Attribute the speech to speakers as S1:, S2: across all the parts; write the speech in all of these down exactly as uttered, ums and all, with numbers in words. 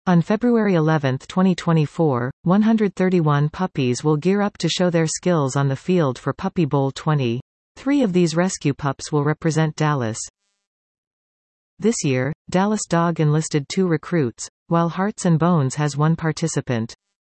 S1: On February eleventh twenty twenty-four, one hundred thirty-one puppies will gear up to show their skills on the field for Puppy Bowl twenty. Three of these rescue pups will represent Dallas. This year, Dallas Dog enlisted two recruits, while Hearts and Bones has one participant.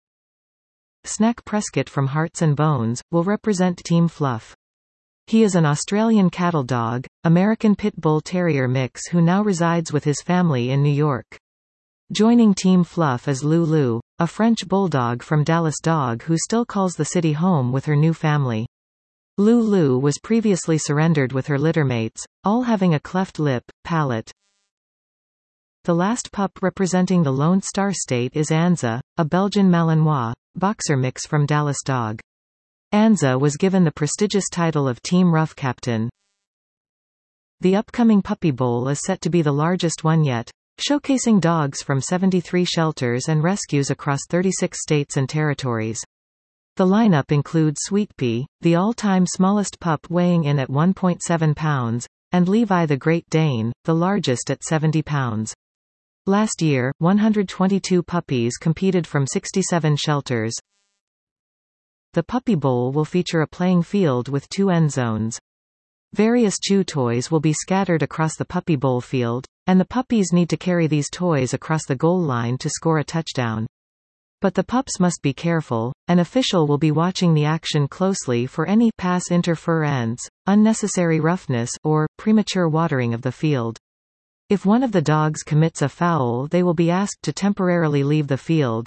S1: Snack Prescott from Hearts and Bones will represent Team Fluff. He is an Australian cattle dog, American Pit Bull Terrier mix who now resides with his family in New York. Joining Team Fluff is Lulu, a French bulldog from Dallas Dog who still calls the city home with her new family. Lulu was previously surrendered with her littermates, all having a cleft lip, palate. The last pup representing the Lone Star State is Anza, a Belgian Malinois, boxer mix from Dallas Dog. Anza was given the prestigious title of Team Rough Captain. The upcoming Puppy Bowl is set to be the largest one yet, showcasing dogs from seventy-three shelters and rescues across thirty-six states and territories. The lineup includes Sweet Pea, the all-time smallest pup weighing in at one point seven pounds, and Levi the Great Dane, the largest at seventy pounds. Last year, one hundred twenty-two puppies competed from sixty-seven shelters. The Puppy Bowl will feature a playing field with two end zones. Various chew toys will be scattered across the Puppy Bowl field, and the puppies need to carry these toys across the goal line to score a touchdown. But the pups must be careful. An official will be watching the action closely for any pass interference, unnecessary roughness, or premature watering of the field. If one of the dogs commits a foul, they will be asked to temporarily leave the field.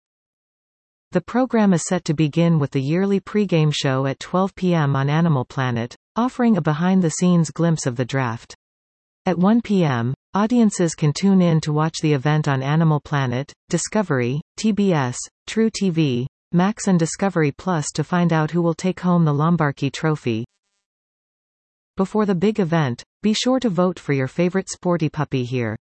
S1: The program is set to begin with the yearly pregame show at twelve p m on Animal Planet, offering a behind-the-scenes glimpse of the draft. At one p m, audiences can tune in to watch the event on Animal Planet, Discovery, T B S, True T V, Max and Discovery Plus to find out who will take home the Lombardi Trophy. Before the big event, be sure to vote for your favorite sporty puppy here.